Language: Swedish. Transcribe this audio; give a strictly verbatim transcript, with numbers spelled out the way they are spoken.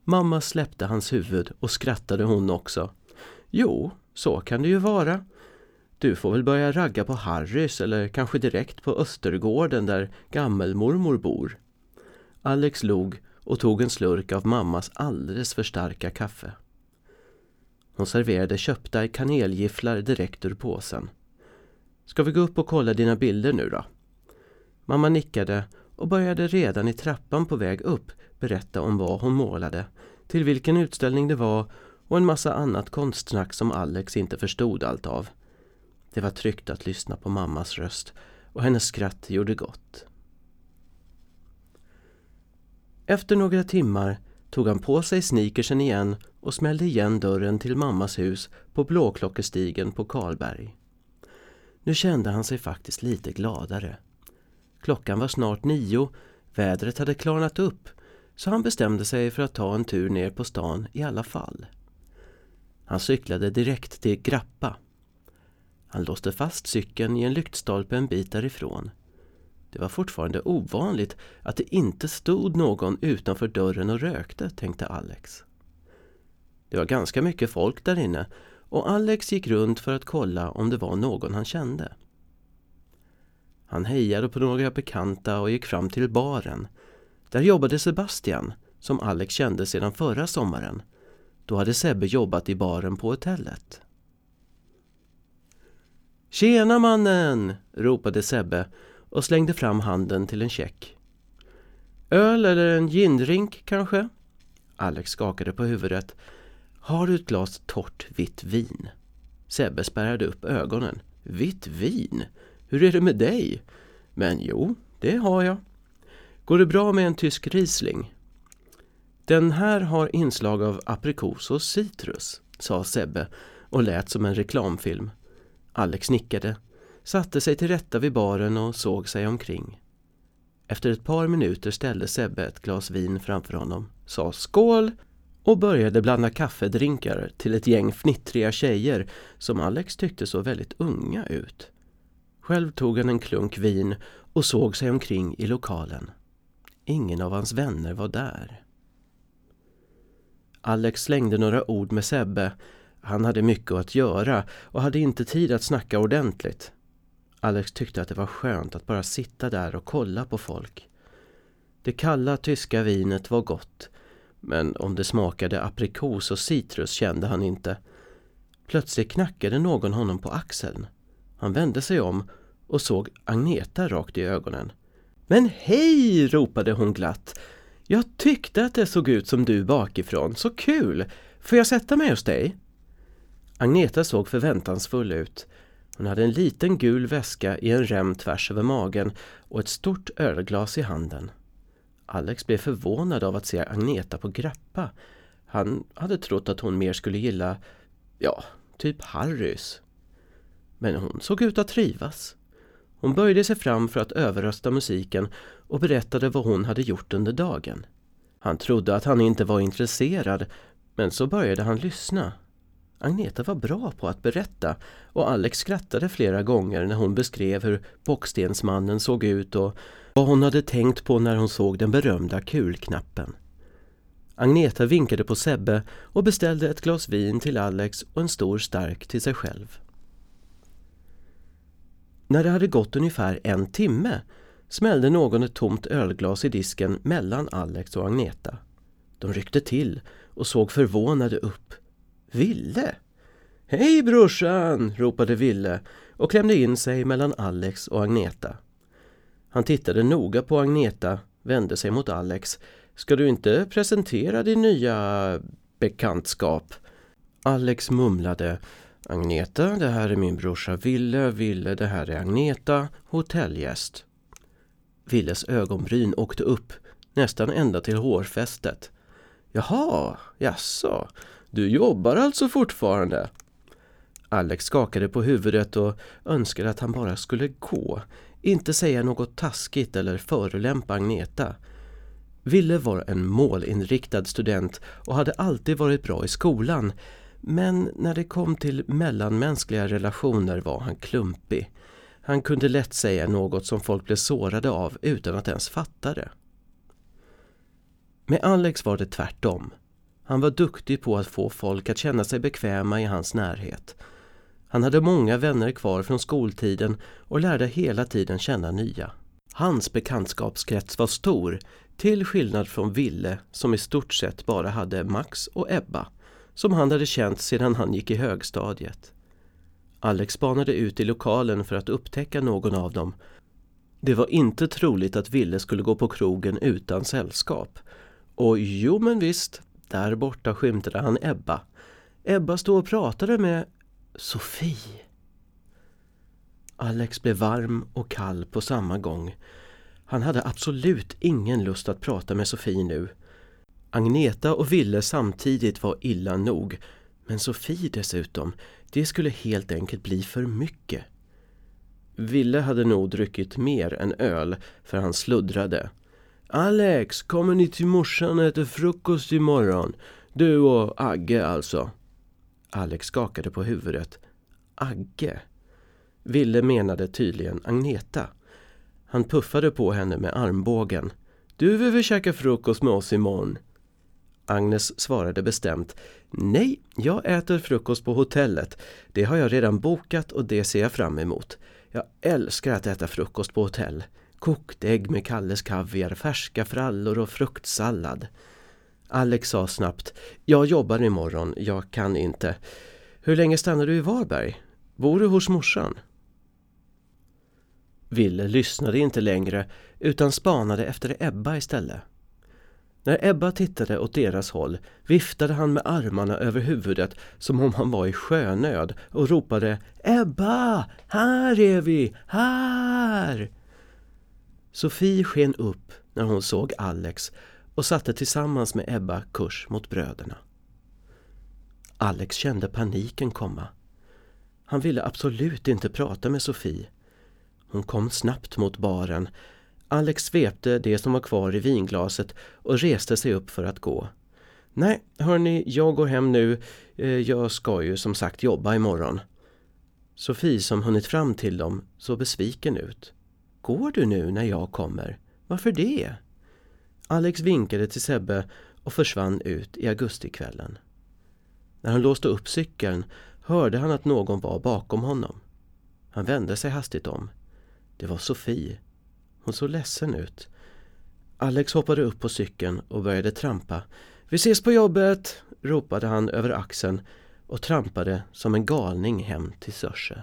Mamma släppte hans huvud och skrattade hon också. Jo, så kan det ju vara. Du får väl börja ragga på Harrys eller kanske direkt på Östergården där gammelmormor bor. Alex log och tog en slurk av mammas alldeles för starka kaffe. Hon serverade köpta kanelgifflar direkt ur påsen. Ska vi gå upp och kolla dina bilder nu då? Mamma nickade och började redan i trappan på väg upp berätta om vad hon målade, till vilken utställning det var och en massa annat konstsnack som Alex inte förstod allt av. Det var tryggt att lyssna på mammas röst och hennes skratt gjorde gott. Efter några timmar tog han på sig sneakersen igen och smällde igen dörren till mammas hus på Blåklockestigen på Karlberg. Nu kände han sig faktiskt lite gladare. Klockan var snart nio, vädret hade klarnat upp, så han bestämde sig för att ta en tur ner på stan i alla fall. Han cyklade direkt till Grappa. Han låste fast cykeln i en lyktstolpe en bit därifrån. Det var fortfarande ovanligt att det inte stod någon utanför dörren och rökte, tänkte Alex. Det var ganska mycket folk där inne och Alex gick runt för att kolla om det var någon han kände. Han hejade på några bekanta och gick fram till baren. Där jobbade Sebastian, som Alex kände sedan förra sommaren. Då hade Sebbe jobbat i baren på hotellet. Tjena mannen, ropade Sebbe och slängde fram handen till en check. Öl eller en gindrink kanske? Alex skakade på huvudet. Har du ett glas torrt vitt vin? Sebbe spärrade upp ögonen. Vitt vin? Hur är det med dig? Men jo, det har jag. Går det bra med en tysk Riesling? Den här har inslag av aprikos och citrus, sa Sebbe och lät som en reklamfilm. Alex nickade, satte sig till rätta vid baren och såg sig omkring. Efter ett par minuter ställde Sebbe ett glas vin framför honom, sa skål och började blanda kaffedrinkar till ett gäng fnittriga tjejer som Alex tyckte så väldigt unga ut. Själv tog han en klunk vin och såg sig omkring i lokalen. Ingen av hans vänner var där. Alex slängde några ord med Sebbe. Han hade mycket att göra och hade inte tid att snacka ordentligt. Alex tyckte att det var skönt att bara sitta där och kolla på folk. Det kalla tyska vinet var gott, men om det smakade aprikos och citrus kände han inte. Plötsligt knackade någon honom på axeln. Han vände sig om och såg Agneta rakt i ögonen. Men hej, ropade hon glatt. Jag tyckte att det såg ut som du bakifrån. Så kul! Får jag sätta mig hos dig? Agneta såg förväntansfull ut. Hon hade en liten gul väska i en rem tvärs över magen och ett stort ölglas i handen. Alex blev förvånad av att se Agneta på Grappa. Han hade trott att hon mer skulle gilla, ja, typ Harrys. Men hon såg ut att trivas. Hon böjde sig fram för att överrösta musiken och berättade vad hon hade gjort under dagen. Han trodde att han inte var intresserad, men så började han lyssna. Agneta var bra på att berätta och Alex skrattade flera gånger när hon beskrev hur bockstensmannen såg ut och vad hon hade tänkt på när hon såg den berömda kulknappen. Agneta vinkade på Sebbe och beställde ett glas vin till Alex och en stor stark till sig själv. När det hade gått ungefär en timme smällde någon ett tomt ölglas i disken mellan Alex och Agneta. De ryckte till och såg förvånade upp. Ville! Hej brorsan! Ropade Ville och klämde in sig mellan Alex och Agneta. Han tittade noga på Agneta, vände sig mot Alex. Ska du inte presentera din nya bekantskap? Alex mumlade. Agneta, det här är min brorsa Ville. Ville, det här är Agneta, hotellgäst. Villes ögonbryn åkte upp, nästan ända till hårfästet. Jaha, jaså, du jobbar alltså fortfarande? Alex skakade på huvudet och önskade att han bara skulle gå. Inte säga något taskigt eller förolämpa Agneta. Ville var en målinriktad student och hade alltid varit bra i skolan. Men när det kom till mellanmänskliga relationer var han klumpig. Han kunde lätt säga något som folk blev sårade av utan att ens fatta det. Med Alex var det tvärtom. Han var duktig på att få folk att känna sig bekväma i hans närhet. Han hade många vänner kvar från skoltiden och lärde hela tiden känna nya. Hans bekantskapskrets var stor, till skillnad från Ville som i stort sett bara hade Max och Ebba, som han hade känt sedan han gick i högstadiet. Alex spanade ut i lokalen för att upptäcka någon av dem. Det var inte troligt att Ville skulle gå på krogen utan sällskap. Och jo men visst, där borta skymtade han Ebba. Ebba stod och pratade med Sofie. Alex blev varm och kall på samma gång. Han hade absolut ingen lust att prata med Sofie nu. Agneta och Ville samtidigt var illa nog. Men Sofie dessutom, det skulle helt enkelt bli för mycket. Ville hade nog druckit mer än öl för han sluddrade. Alex, kommer ni till morsan och äter frukost imorgon? Du och Agge alltså. Alex skakade på huvudet. Agge? Ville menade tydligen Agneta. Han puffade på henne med armbågen. Du vill väl käka frukost med oss imorgon? Agnes svarade bestämt. Nej, jag äter frukost på hotellet. Det har jag redan bokat och det ser jag fram emot. Jag älskar att äta frukost på hotell. Kokt ägg med Kalles kaviar, färska frallor och fruktsallad. Alex sa snabbt. Jag jobbar imorgon, jag kan inte. Hur länge stannar du i Varberg? Bor du hos morsan? Ville lyssnade inte längre utan spanade efter Ebba istället. När Ebba tittade åt deras håll viftade han med armarna över huvudet som om han var i sjönöd och ropade Ebba, här är vi, här! Sofie sken upp när hon såg Alex och satte tillsammans med Ebba kurs mot bröderna. Alex kände paniken komma. Han ville absolut inte prata med Sofie. Hon kom snabbt mot baren. Alex svepte det som var kvar i vinglaset och reste sig upp för att gå. Nej, hörni, jag går hem nu. Jag ska ju som sagt jobba imorgon. Sofie som hunnit fram till dem så besviken ut. Går du nu när jag kommer? Varför det? Alex vinkade till Sebbe och försvann ut i augustikvällen. När han låste upp cykeln hörde han att någon var bakom honom. Han vände sig hastigt om. Det var Sofie. Hon såg ledsen ut. Alex hoppade upp på cykeln och började trampa. Vi ses på jobbet, ropade han över axeln och trampade som en galning hem till Sörse.